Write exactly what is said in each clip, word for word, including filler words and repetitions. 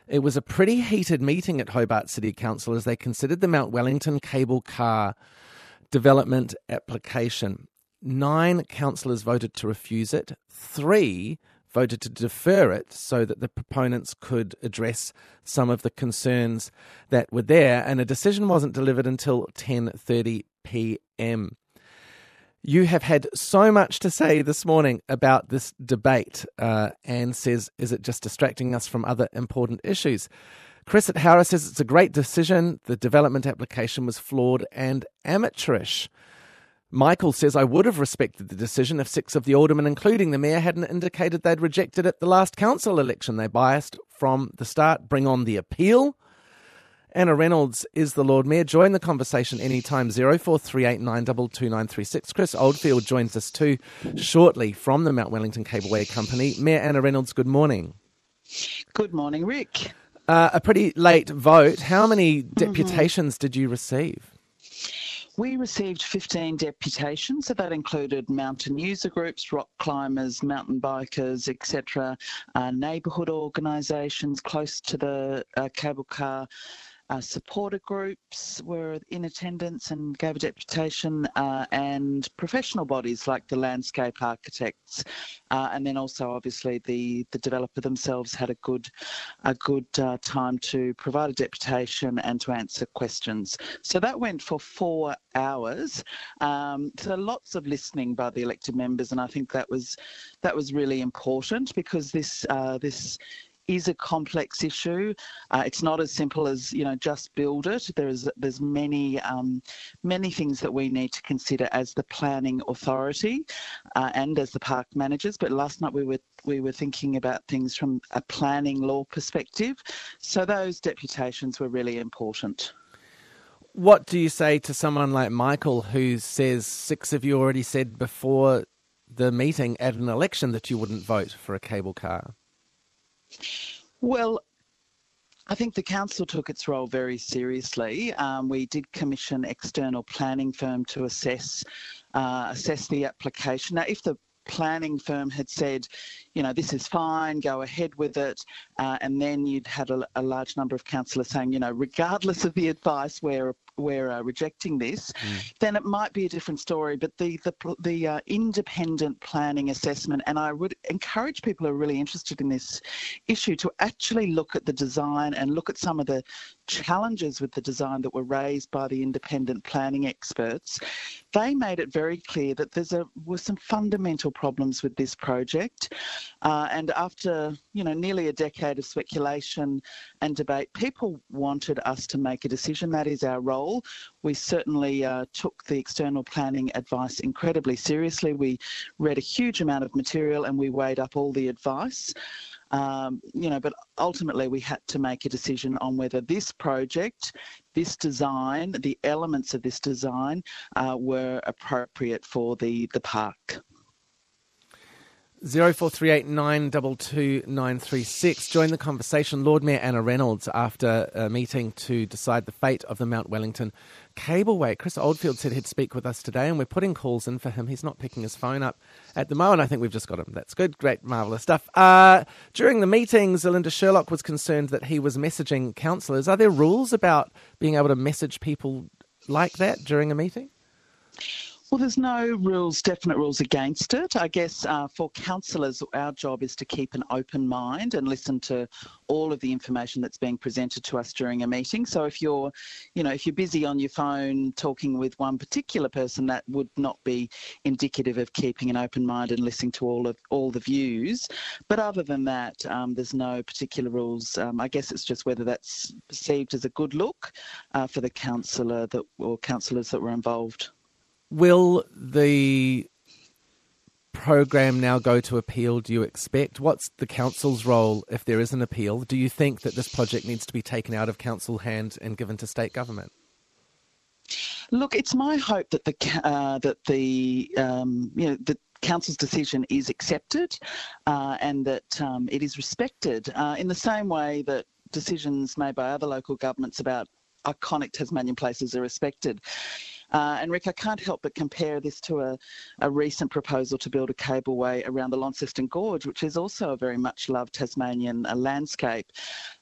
It was a pretty heated meeting at Hobart City Council as they considered the Mount Wellington cable car development application. Nine councillors voted to refuse it. Three voted to defer it so that the proponents could address some of the concerns that were there, and a decision wasn't delivered until ten thirty p m. You have had so much to say this morning about this debate. Uh, Anne says, is it just distracting us from other important issues? Chris at Howrah says it's a great decision. The development application was flawed and amateurish. Michael says, I would have respected the decision if six of the aldermen, including the mayor, hadn't indicated they'd rejected it the last council election. They biased from the start. Bring on the appeal. Anna Reynolds is the Lord Mayor. Join the conversation anytime, zero four three eight nine two two nine three six. Chris Oldfield joins us too shortly from the Mount Wellington Cableway Company. Mayor Anna Reynolds, good morning. Good morning, Rick. Uh, a pretty late vote. How many deputations mm-hmm. did you receive? We received fifteen deputations, so that included mountain user groups, rock climbers, mountain bikers, et cetera, uh, neighbourhood organisations close to the uh, cable car. Uh, supporter groups were in attendance and gave a deputation, uh, and professional bodies like the landscape architects, uh, and then also obviously the, the developer themselves had a good a good uh, time to provide a deputation and to answer questions. So that went for four hours. Um, so lots of listening by the elected members, and I think that was that was really important because this uh, this. is a complex issue. Uh, it's not as simple as, you know, just build it. There's there's many um, many things that we need to consider as the planning authority uh, and as the park managers. But last night we were we were thinking about things from a planning law perspective. So those deputations were really important. What do you say to someone like Michael who says six of you already said before the meeting at an election that you wouldn't vote for a cable car? Well, I think the council took its role very seriously. Um, we did commission external planning firm to assess uh, assess the application. Now, if the planning firm had said, you know, this is fine, go ahead with it, uh, and then you'd had a, a large number of councillors saying, you know, regardless of the advice, we're we're uh, rejecting this, mm. then it might be a different story. But the the, the uh, independent planning assessment, and I would encourage people who are really interested in this issue to actually look at the design and look at some of the challenges with the design that were raised by the independent planning experts. They made it very clear that there's a were some fundamental problems with this project, uh, and after you know nearly a decade of speculation and debate, people wanted us to make a decision. That is our role. We certainly uh, took the external planning advice incredibly seriously. We read a huge amount of material and we weighed up all the advice. Um, you know, but ultimately we had to make a decision on whether this project, this design, the elements of this design uh, were appropriate for the, the park. zero four three eight nine two two nine three six. Join the conversation. Lord Mayor Anna Reynolds after a meeting to decide the fate of the Mount Wellington Cableway. Chris Oldfield said he'd speak with us today, and we're putting calls in for him. He's not picking his phone up at the moment. I think we've just got him. That's good. Great, marvellous stuff. Uh, during the meeting, Zelinda Sherlock was concerned that he was messaging councillors. Are there rules about being able to message people like that during a meeting? Well, there's no rules, definite rules against it. I guess uh, for councillors, our job is to keep an open mind and listen to all of the information that's being presented to us during a meeting. So if you're, you know, if you're busy on your phone talking with one particular person, that would not be indicative of keeping an open mind and listening to all of all the views. But other than that, um, there's no particular rules. Um, I guess it's just whether that's perceived as a good look uh, for the councillor that or councillors that were involved. Will the program now go to appeal, do you expect? What's the council's role if there is an appeal? Do you think that this project needs to be taken out of council hand and given to state government? Look, it's my hope that the uh, that the um, you know the council's decision is accepted uh, and that um, it is respected uh, in the same way that decisions made by other local governments about iconic Tasmanian places are respected. Uh, and Rick, I can't help but compare this to a, a recent proposal to build a cableway around the Launceston Gorge, which is also a very much loved Tasmanian uh, landscape.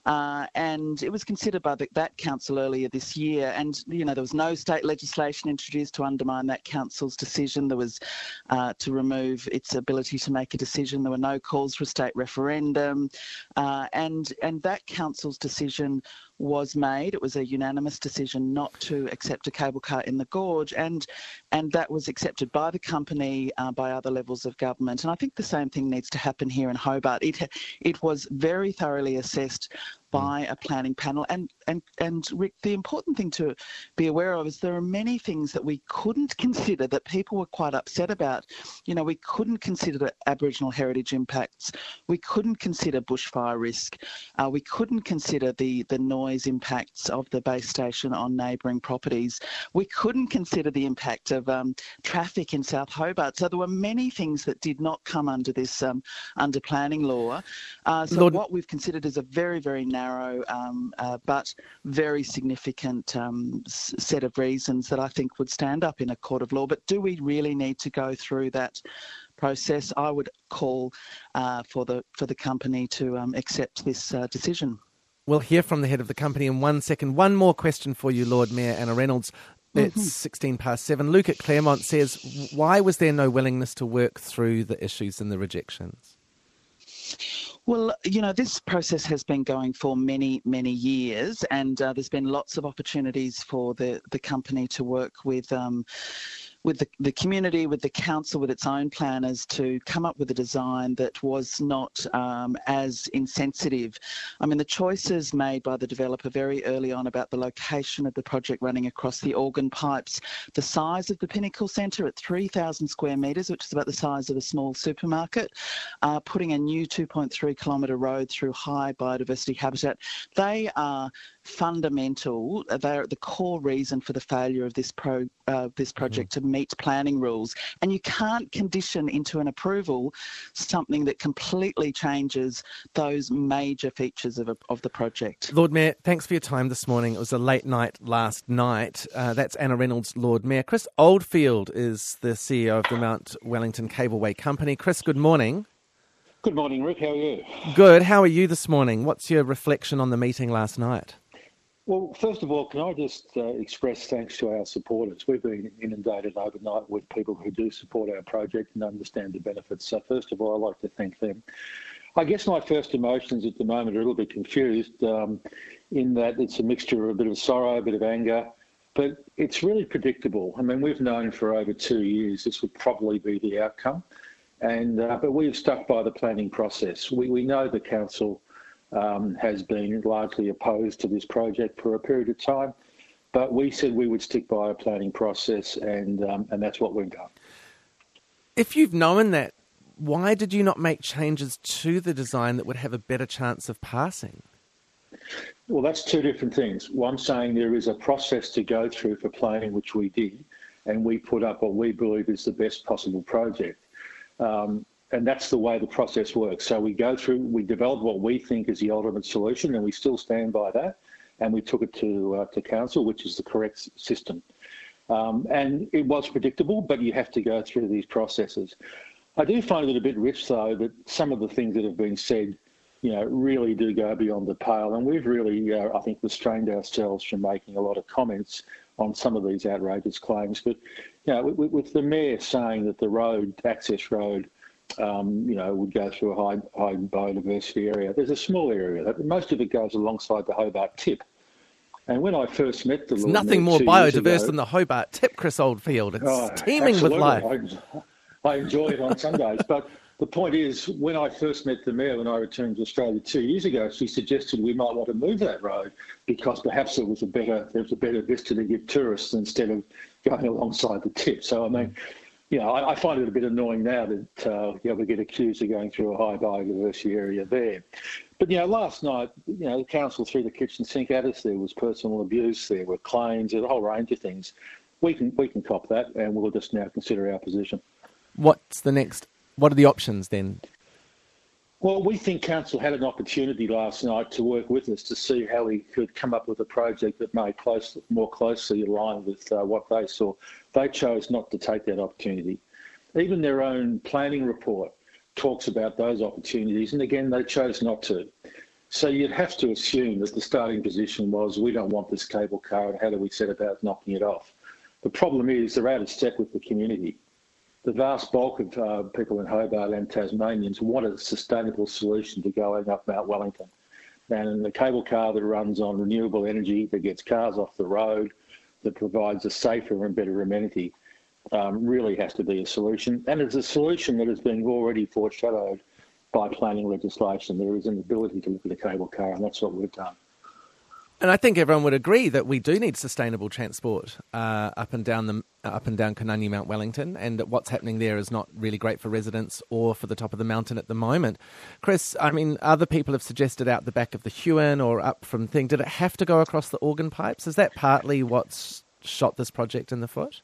Uh, and it was considered by the, that council earlier this year. And, you know, there was no state legislation introduced to undermine that council's decision. There was uh, to remove its ability to make a decision. There were no calls for a state referendum. Uh, and, and that council's decision was made. It was a unanimous decision not to accept a cable car in the gorge, and and that was accepted by the company, uh, by other levels of government. And I think the same thing needs to happen here in Hobart. It it was very thoroughly assessed by a planning panel. And, and, and Rick, the important thing to be aware of is there are many things that we couldn't consider that people were quite upset about. You know, we couldn't consider the Aboriginal heritage impacts. We couldn't consider bushfire risk. Uh, we couldn't consider the, the noise impacts of the base station on neighbouring properties. We couldn't consider the impact of um, traffic in South Hobart. So there were many things that did not come under this, um, under planning law. Uh, so Lord... what we've considered is a very, very narrow narrow um, uh, but very significant um, s- set of reasons that I think would stand up in a court of law. But do we really need to go through that process? I would call uh, for the for the company to um, accept this uh, decision. We'll hear from the head of the company in one second. One more question for you, Lord Mayor Anna Reynolds. It's mm-hmm. sixteen past seven. Luke at Claremont says, why was there no willingness to work through the issues and the rejections? Well, you know, this process has been going for many, many years, and uh, there's been lots of opportunities for the, the company to work with um, with the, the community, with the council, with its own planners to come up with a design that was not um, as insensitive. I mean, the choices made by the developer very early on about the location of the project running across the organ pipes, the size of the Pinnacle Centre at three thousand square metres, which is about the size of a small supermarket, uh, putting a new two point three kilometre road through high biodiversity habitat, they are fundamental. They're the core reason for the failure of this pro uh, this project mm-hmm. to meet planning rules. And you can't condition into an approval something that completely changes those major features of a, of the project. Lord Mayor, thanks for your time this morning. It was a late night last night. Uh, that's Anna Reynolds, Lord Mayor. Chris Oldfield is the C E O of the Mount Wellington Cableway Company. Chris, good morning. Good morning, Rick. How are you? Good. How are you this morning? What's your reflection on the meeting last night? Well, first of all, can I just uh, express thanks to our supporters. We've been inundated overnight with people who do support our project and understand the benefits. So first of all, I'd like to thank them. I guess my first emotions at the moment are a little bit confused um, in that it's a mixture of a bit of sorrow, a bit of anger, but it's really predictable. I mean, we've known for over two years this would probably be the outcome, and uh, but we've stuck by the planning process. We, we know the council Um, has been largely opposed to this project for a period of time, but we said we would stick by a planning process, and um, and that's what we've done. If you've known that, why did you not make changes to the design that would have a better chance of passing? Well, that's two different things. One, saying there is a process to go through for planning, which we did, and we put up what we believe is the best possible project. Um, And that's the way the process works. So we go through, we develop what we think is the ultimate solution, and we still stand by that. And we took it to uh, to council, which is the correct system. Um, and it was predictable, but you have to go through these processes. I do find it a bit rich, though, that some of the things that have been said, you know, really do go beyond the pale. And we've really, uh, I think, restrained ourselves from making a lot of comments on some of these outrageous claims. But, you know, with, with the mayor saying that the road, access road, Um, you know, would go through a high, high biodiversity area. There's a small area. That most of it goes alongside the Hobart Tip. And when I first met the There's Lord nothing Mayor more biodiverse ago, than the Hobart Tip, Chris Oldfield. It's oh, teeming with life. I, I enjoy it on Sundays. But the point is, when I first met the Mayor, when I returned to Australia two years ago, she suggested we might want to move that road because perhaps there was a better, there was a better vista to give tourists instead of going alongside the Tip. So, I mean, you know, I, I find it a bit annoying now that uh, you know, we get accused of going through a high biodiversity area there. But, you know, last night, you know, the council threw the kitchen sink at us. There was personal abuse, there were claims, there's a whole range of things. We can we can cop that, and we'll just now consider our position. What's the next? What are the options then? Well, we think council had an opportunity last night to work with us to see how we could come up with a project that may close, more closely align with uh, what they saw. They chose not to take that opportunity. Even their own planning report talks about those opportunities, and again, they chose not to. So you'd have to assume that the starting position was, we don't want this cable car, and how do we set about knocking it off? The problem is they're out of step with the community. The vast bulk of uh, people in Hobart and Tasmanians want a sustainable solution to going up Mount Wellington. And the cable car that runs on renewable energy, that gets cars off the road, that provides a safer and better amenity, um, really has to be a solution. And it's a solution that is being already foreshadowed by planning legislation. There is an ability to look at a cable car, and that's what we've done. And I think everyone would agree that we do need sustainable transport uh, up and down the up and down Konungi Mount Wellington, and that what's happening there is not really great for residents or for the top of the mountain at the moment. Chris, I mean, other people have suggested out the back of the Huon or up from Thing. Did it have to go across the organ pipes? Is that partly what's shot this project in the foot?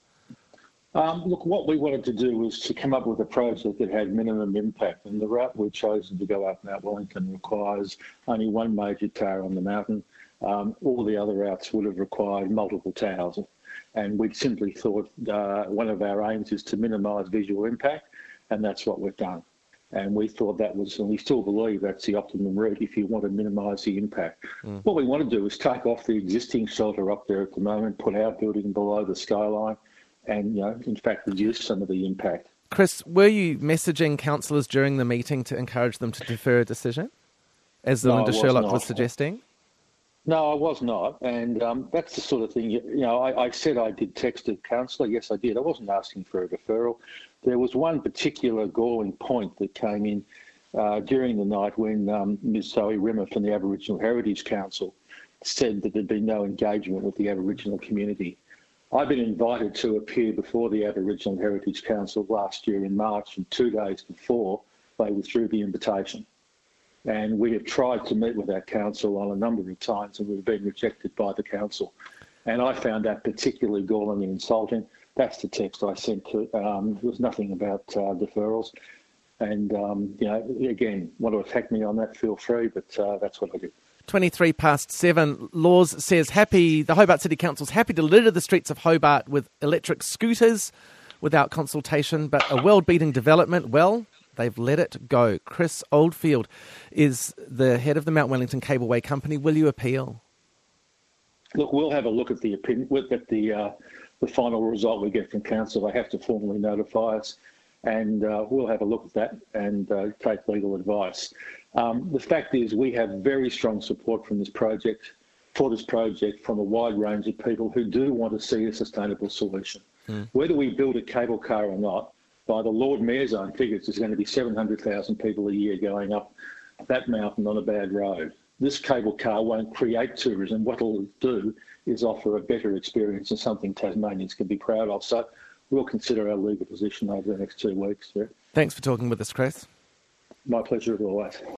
Um, look, what we wanted to do was to come up with a project that had minimum impact, and the route we've chosen to go up Mount Wellington requires only one major tower on the mountain. Um, all the other routes would have required multiple towers, and we'd simply thought uh, one of our aims is to minimise visual impact, and that's what we've done. And we thought that was, and we still believe that's the optimum route if you want to minimise the impact. Mm. What we want to do is take off the existing shelter up there at the moment, put our building below the skyline, and, you know, in fact, reduce some of the impact. Chris, were you messaging councillors during the meeting to encourage them to defer a decision, as No, Linda I was Sherlock not. was suggesting? No, I was not, and um, that's the sort of thing, you, you know, I, I said I did text a councillor. Yes, I did. I wasn't asking for a deferral. There was one particular galling point that came in uh, during the night when um, Ms Zoe Rimmer from the Aboriginal Heritage Council said that there'd been no engagement with the Aboriginal community. I've been invited to appear before the Aboriginal Heritage Council last year in March, and two days before they withdrew the invitation. And we have tried to meet with that council on a number of times, and we've been rejected by the council. And I found that particularly galling and insulting. That's the text I sent to. Um, there was nothing about uh, deferrals. And, um, you know, again, want to attack me on that, feel free, but uh, that's what I did. twenty-three past seven. Laws says happy. The Hobart City Council's happy to litter the streets of Hobart with electric scooters without consultation, but a world-beating development, well, they've let it go. Chris Oldfield is the head of the Mount Wellington Cableway Company. Will you appeal? Look, we'll have a look at the opinion, at the uh, the final result we get from council. They have to formally notify us, and uh, we'll have a look at that and uh, take legal advice. Um, the fact is, we have very strong support from this project, for this project, from a wide range of people who do want to see a sustainable solution. Mm. Whether we build a cable car or not, by the Lord Mayor's own figures, there's going to be seven hundred thousand people a year going up that mountain on a bad road. This cable car won't create tourism. What it'll do is offer a better experience and something Tasmanians can be proud of. So we'll consider our legal position over the next two weeks. Yeah. Thanks for talking with us, Chris. My pleasure as always.